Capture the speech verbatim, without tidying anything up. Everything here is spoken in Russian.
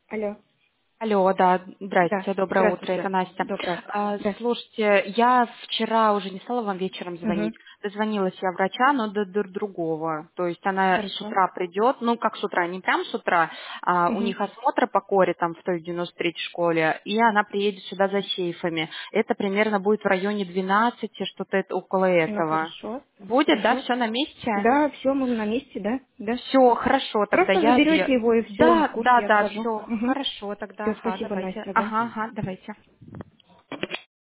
Алло. Алло, да, Да, здрасте, доброе утро, это здравствуйте. Настя. Доброе утро. А, Да. Слушайте, я вчера уже не стала вам вечером звонить, Угу. дозвонилась я врача, но до, до другого. То есть она с Хорошо. утра придет, ну как с утра, не прям с утра, а у Угу. них осмотр по коре там в той девяносто третьей школе, и она приедет сюда за сейфами. Это примерно будет в районе двенадцати, что-то это, около Ну, этого. хорошо. Будет, да, Хорошо. все на месте? Да, все, мы на месте, да? Да. Все, хорошо, тогда Просто я заберете отъеду. его, и все, Да, курс да, я да, отложу. все, Угу. хорошо, тогда, Все, ага, спасибо, давайте. Настя, да. Ага, ага, давайте.